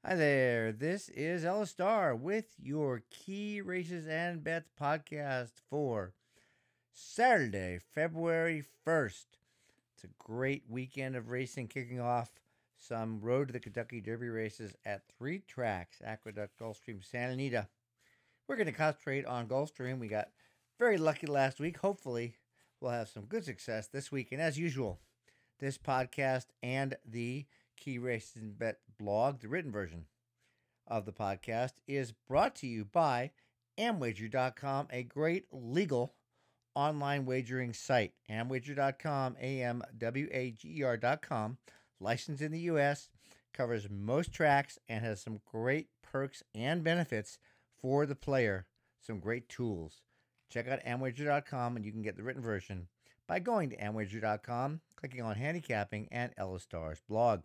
Hi there. This is Ella Star with your Key Races and Bets podcast for Saturday, February 1st. It's a great weekend of racing kicking off some Road to the Kentucky Derby races at three tracks: Aqueduct, Gulfstream, Santa Anita. We're going to concentrate on Gulfstream. We got very lucky last week. Hopefully, we'll have some good success this week. And as usual, this podcast and the Key Races and Bet blog, the written version of the podcast, is brought to you by Amwager.com, a great legal online wagering site. Amwager.com, AMWAGER.com, licensed in the U.S., covers most tracks, and has some great perks and benefits for the player. Some great tools. Check out Amwager.com, and you can get the written version by going to Amwager.com, clicking on handicapping, and Ella Star's blog.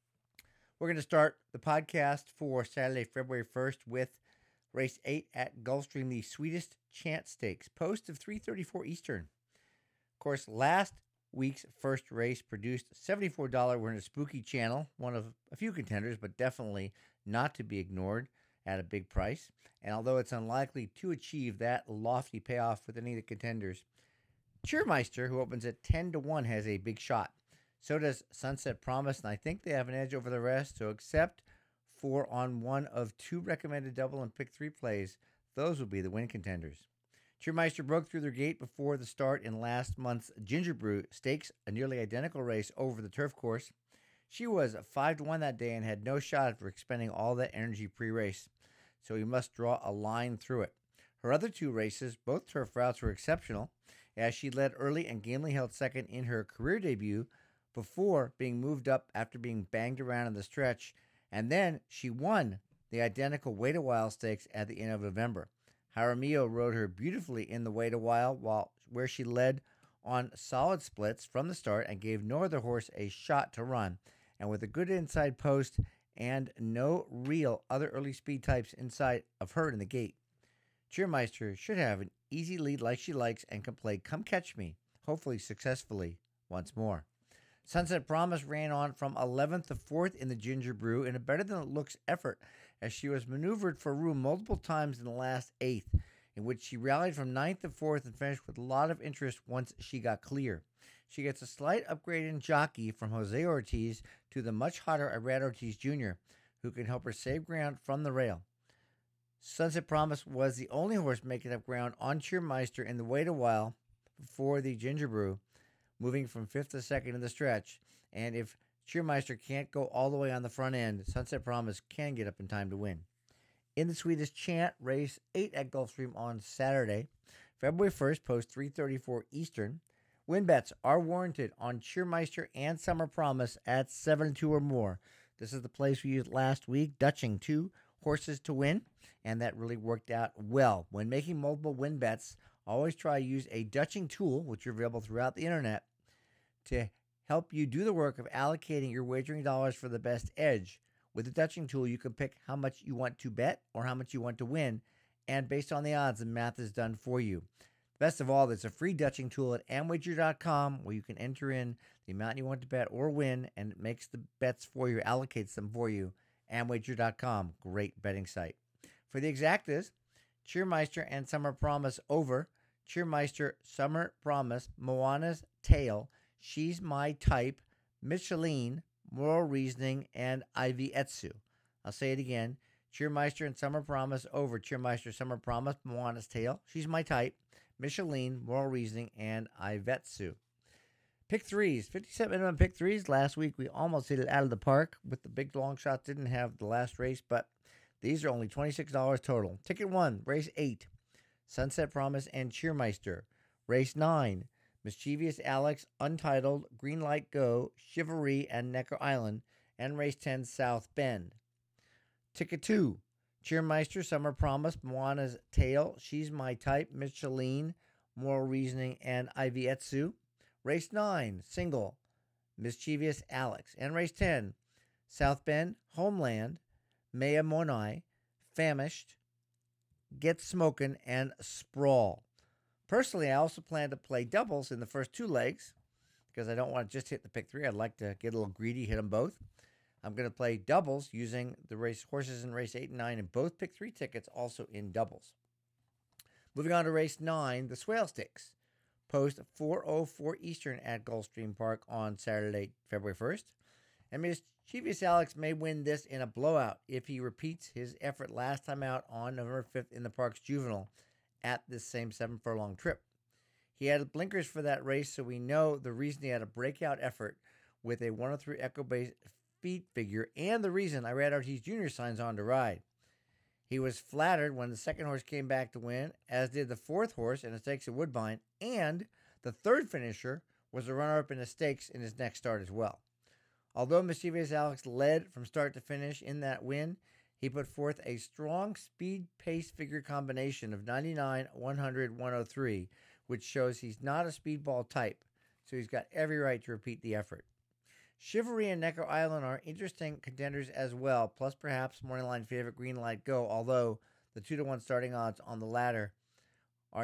We're going to start the podcast for Saturday, February 1st with race 8 at Gulfstream, the Sweetest Chance Stakes, post of 3:34 Eastern. Of course, last week's first race produced $74. We're in a spooky channel, one of a few contenders, but definitely not to be ignored at a big price. And although it's unlikely to achieve that lofty payoff with any of the contenders, Cheermeister, who opens at 10-1, has a big shot. So does Sunset Promise, and I think they have an edge over the rest. So except for on one of two recommended double and pick three plays, those will be the win contenders. Cheermeister broke through their gate before the start in last month's Ginger Brew Stakes, a nearly identical race over the turf course. She was 5-1 that day and had no shot after expending all that energy pre-race, so we must draw a line through it. Her other two races, both turf routes, were exceptional, as she led early and gamely held second in her career debut before being moved up after being banged around in the stretch, and then she won the identical Wait a While Stakes at the end of November. Jaramillo rode her beautifully in the Wait a While, where she led on solid splits from the start and gave no other horse a shot to run. And with a good inside post and no real other early speed types inside of her in the gate, Cheermeister should have an easy lead like she likes and can play Come Catch Me, hopefully successfully once more. Sunset Promise ran on from 11th to 4th in the Ginger Brew in a better than it looks effort, as she was maneuvered for room multiple times in the last eighth, in which she rallied from 9th to 4th and finished with a lot of interest once she got clear. She gets a slight upgrade in jockey from Jose Ortiz to the much hotter Irad Ortiz Jr., who can help her save ground from the rail. Sunset Promise was the only horse making up ground on Cheermeister in the Wait a While before the Ginger Brew, moving from 5th to 2nd in the stretch. And if Cheermeister can't go all the way on the front end, Sunset Promise can get up in time to win. In the Sweetest Chant, race 8 at Gulfstream on Saturday, February 1st, post 3:34 Eastern. Win bets are warranted on Cheermeister and Summer Promise at 7-2 or more. This is the place we used last week, Dutching 2 horses to win, and that really worked out well. When making multiple win bets, always try to use a Dutching tool, which are available throughout the internet, to help you do the work of allocating your wagering dollars for the best edge. With the Dutching tool, you can pick how much you want to bet or how much you want to win, and based on the odds, the math is done for you. Best of all, there's a free Dutching tool at Amwager.com where you can enter in the amount you want to bet or win, and it makes the bets for you, allocates them for you. Amwager.com, great betting site. For the exactas, Cheermeister and Summer Promise over. Cheermeister, Summer Promise, Moana's Tail, She's My Type, Micheline, Moral Reasoning, and Ivy Etsu. I'll say it again. Cheermeister and Summer Promise over. Cheermeister, Summer Promise, Moana's Tail, She's My Type, Micheline, Moral Reasoning, and Ivetsu. Pick threes, 57 minimum pick threes. Last week we almost hit it out of the park with the big long shots. Didn't have the last race, but these are only $26 total. Ticket 1, race 8, Sunset Promise and Cheermeister. Race 9, Mischievous Alex, Untitled, Green Light Go, Chivalry, and Necker Island. And race 10, South Bend. Ticket 2, Cheermeister, Summer Promise, Moana's Tail, She's My Type, Micheline, Moral Reasoning, and Ivy Etsu. Race 9, Single, Mischievous Alex. And race 10, South Bend, Homeland, Maya Monai, Famished, Get Smokin', and Sprawl. Personally, I also plan to play doubles in the first two legs because I don't want to just hit the pick three. I'd like to get a little greedy, hit them both. I'm going to play doubles using the race horses in race 8 and 9 and both pick 3 tickets also in doubles. Moving on to race 9, the Swale Stakes. Post 4:04 Eastern at Gulfstream Park on Saturday, February 1st. And Mischievous Alex may win this in a blowout if he repeats his effort last time out on November 5th in the Park's Juvenile at this same 7 furlong trip. He had blinkers for that race, so we know the reason he had a breakout effort with a 103 Echo-based feed figure and the reason Irad Ortiz Jr. signs on to ride. He was flattered when the second horse came back to win, as did the fourth horse in the stakes at Woodbine, and the third finisher was a runner-up in the stakes in his next start as well. Although Mischievous Alex led from start to finish in that win, he put forth a strong speed-pace figure combination of 99, 100, 103, which shows he's not a speedball type, so he's got every right to repeat the effort. Chivalry and Necker Island are interesting contenders as well, plus perhaps morning line favorite Green Light Go, although the 2-1 starting odds on the latter are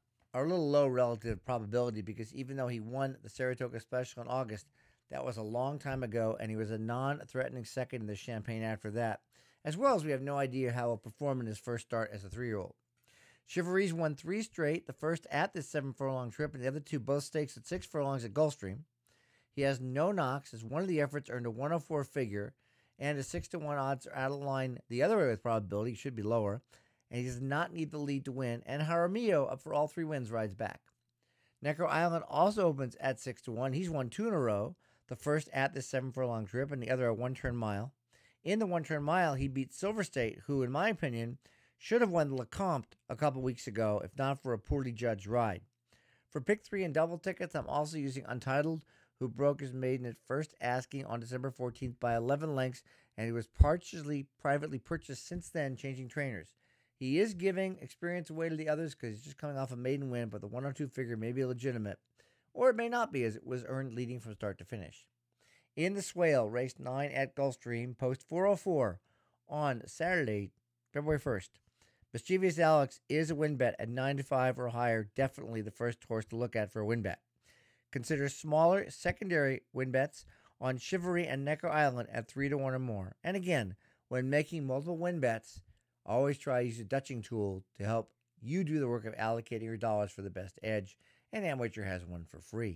a little low relative probability, because even though he won the Saratoga Special in August, that was a long time ago, and he was a non-threatening second in the Champagne after that, as well as we have no idea how he'll perform in his first start as a 3-year-old. Chivalry's won 3 straight, the first at this 7 furlong trip, and the other 2 both stakes at 6 furlongs at Gulfstream. He has no knocks, as one of the efforts earned a 104 figure, and his 6-1 odds are out of line the other way with probability, should be lower, and he does not need the lead to win, and Jaramillo, up for all 3 wins, rides back. Necker Island also opens at 6-1. He's won 2 in a row, the first at this 7 furlong trip, and the other a 1-turn mile. In the 1-turn mile, he beat Silver State, who, in my opinion, should have won Lecomte a couple weeks ago, if not for a poorly judged ride. For pick 3 and double tickets, I'm also using Untitled, who broke his maiden at first asking on December 14th by 11 lengths, and he was partially privately purchased since then, changing trainers. He is giving experience away to the others because he's just coming off a maiden win, but the 102 figure may be legitimate, or it may not be, as it was earned leading from start to finish. In the Swale, race 9 at Gulfstream, post 4:04 on Saturday, February 1st. Mischievous Alex is a win bet at 9-5 or higher, definitely the first horse to look at for a win bet. Consider smaller secondary win bets on Chivalry and Necker Island at 3-1 or more. And again, when making multiple win bets, always try to use a Dutching tool to help you do the work of allocating your dollars for the best edge, and Amateur has one for free.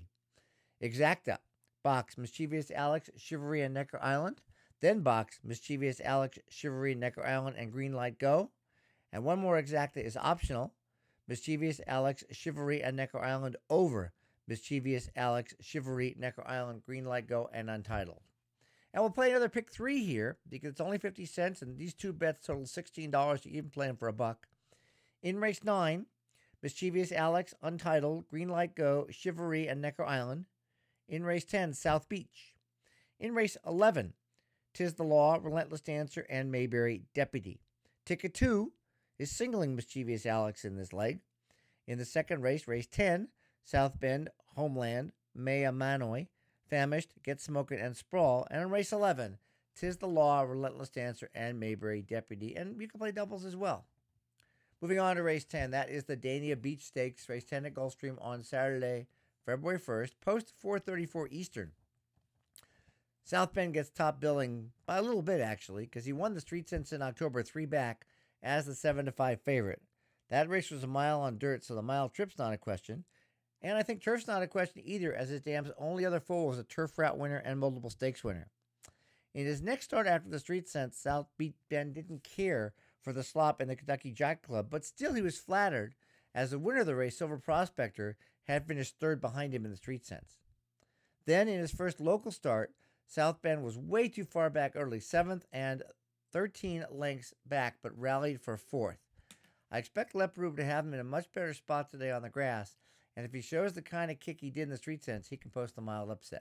Exacta. Box Mischievous Alex, Chivalry, and Necker Island. Then box Mischievous Alex, Chivalry, Necker Island, and Green Light Go. And one more Exacta is optional. Mischievous Alex, Chivalry, and Necker Island over Mischievous Alex, Chivalry, Necker Island, Green Light Go, and Untitled. And we'll play another pick 3 here, because it's only 50 cents, and these 2 bets total $16. You can play them for $1. In race 9, Mischievous Alex, Untitled, Green Light Go, Chivalry, and Necker Island. In race 10, South Beach. In race 11, Tis the Law, Relentless Dancer, and Mayberry Deputy. Ticket 2 is singling Mischievous Alex in this leg. In the second race, race 10, South Bend, Homeland, Maya Manoy, Famished, Get Smokin', and Sprawl. And in race 11, Tis the Law, Relentless Dancer, and Mayberry Deputy. And you can play doubles as well. Moving on to race 10, that is the Dania Beach Stakes, race 10 at Gulfstream on Saturday, February 1st, post 4:34 Eastern. South Bend gets top billing by a little bit, actually, because he won the Street Sense in October 3 back as the 7-5 favorite. That race was a mile on dirt, so the mile trip's not a question. And I think turf's not a question either, as his dam's only other foal was a turf route winner and multiple stakes winner. In his next start after the Street Sense, South Bend didn't care for the slop in the Kentucky Jockey Club, but still he was flattered, as the winner of the race, Silver Prospector, had finished third behind him in the Street Sense. Then, in his first local start, South Bend was way too far back early, 7th and 13 lengths back, but rallied for 4th. I expect Leprube to have him in a much better spot today on the grass, and if he shows the kind of kick he did in the Street Sense, he can post a mild upset.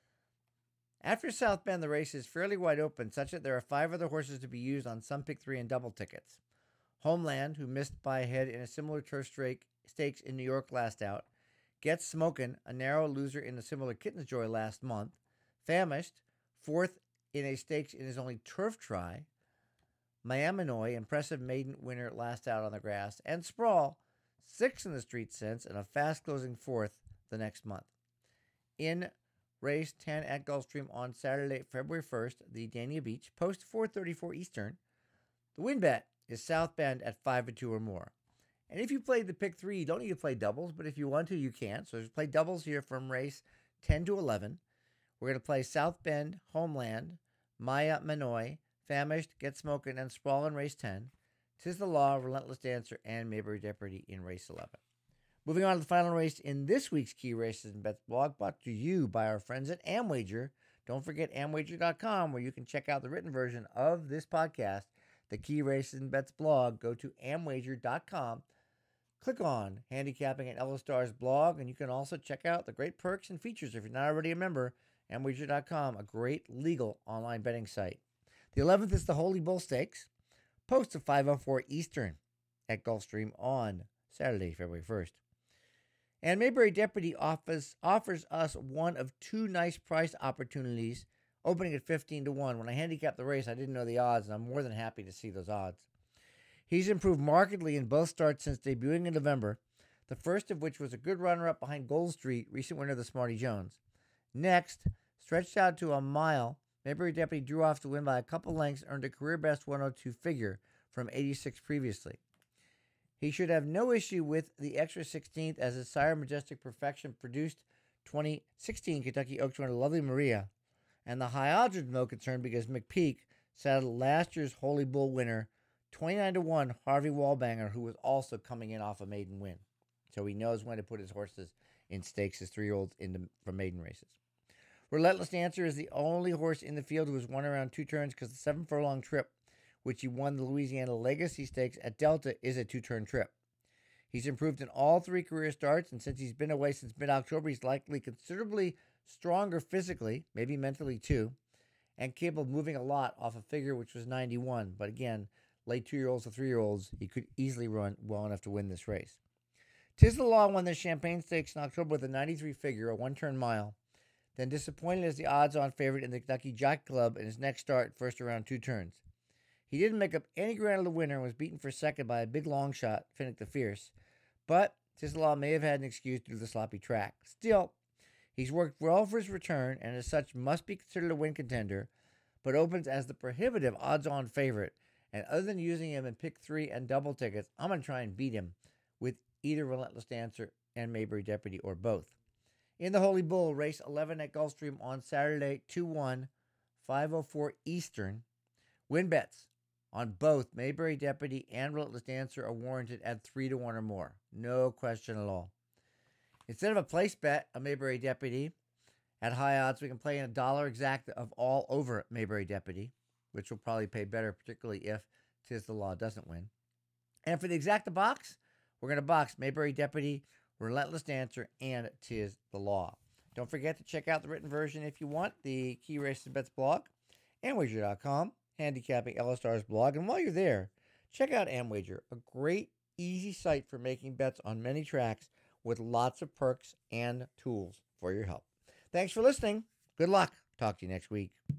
After South Bend, the race is fairly wide open, such that there are 5 other horses to be used on some pick 3 and double tickets. Homeland, who missed by a head in a similar turf stakes in New York last out. Gets Smokin', a narrow loser in a similar Kitten's Joy last month. Famished, 4th in a stakes in his only turf try. Miaminoy, impressive maiden winner last out on the grass. And Sprawl, 6th in the Street Sense and a fast closing 4th the next month. In race 10 at Gulfstream on Saturday, February 1st, the Dania Beach, post 4:34 Eastern. The win bet is South Bend at 5-2 or more. And if you played the pick 3, you don't need to play doubles, but if you want to, you can. So just play doubles here from race 10 to 11. We're going to play South Bend, Homeland, Maya Manoy, Famished, Get Smokin', and Sprawl in race 10. Tis the Law, Relentless Dancer, and Mayberry Deputy in race 11. Moving on to the final race in this week's Key Races and Bets blog, brought to you by our friends at Amwager. Don't forget amwager.com, where you can check out the written version of this podcast, the Key Races and Bets blog. Go to amwager.com, click on Handicapping at Ellis Star's blog, and you can also check out the great perks and features if you're not already a member. Amwager.com, a great legal online betting site. The 11th is the Holy Bull Stakes, post of 5:04 Eastern at Gulfstream on Saturday, February 1st. And Mayberry Deputy offers us one of two nice price opportunities, opening at 15-1. When I handicapped the race, I didn't know the odds, and I'm more than happy to see those odds. He's improved markedly in both starts since debuting in November, the first of which was a good runner-up behind Gold Street, recent winner of the Smarty Jones. Next, stretched out to a mile, Mayberry Deputy drew off to win by a couple lengths, earned a career-best 102 figure from 86 previously. He should have no issue with the extra 16th, as his sire Majestic Perfection produced 2016 Kentucky Oaks winner Lovely Maria, and the high odds are no concern because McPeak saddled last year's Holy Bull winner 29-1 Harvey Wallbanger, who was also coming in off a maiden win. So he knows when to put his horses in stakes, his 3-year-olds for maiden races. Relentless Dancer is the only horse in the field who has won around 2 turns, because the 7-furlong trip, which he won the Louisiana Legacy Stakes at Delta, is a 2-turn trip. He's improved in all 3 career starts, and since he's been away since mid-October, he's likely considerably stronger physically, maybe mentally too, and capable of moving a lot off a figure which was 91. But again, late 2-year-olds to 3-year-olds, he could easily run well enough to win this race. Tis the Law won the Champagne Stakes in October with a 93 figure, a 1-turn mile, then disappointed as the odds-on favorite in the Kentucky Jockey Club in his next start, first around 2 turns. He didn't make up any ground of the winner and was beaten for second by a big long shot, Finnick the Fierce. But Tis the Law may have had an excuse due to the sloppy track. Still, he's worked well for his return, and as such must be considered a win contender, but opens as the prohibitive odds-on favorite. And other than using him in pick 3 and double tickets, I'm going to try and beat him with either Relentless Dancer and Mayberry Deputy, or both. In the Holy Bull, race 11 at Gulfstream on Saturday, 2-1, 5:04 Eastern. Win bets on both Mayberry Deputy and Relentless Dancer are warranted at 3-1 or more. No question at all. Instead of a place bet on Mayberry Deputy at high odds, we can play in a dollar exacta of all over Mayberry Deputy, which will probably pay better, particularly if Tis the Law doesn't win. And for the exacta box, we're going to box Mayberry Deputy, Relentless Dancer, and Tis the Law. Don't forget to check out the written version if you want, the Key Races and Bets blog, amwager.com, Handicapping Ellis Star's blog. And while you're there, check out Amwager, a great, easy site for making bets on many tracks with lots of perks and tools for your help. Thanks for listening. Good luck. Talk to you next week.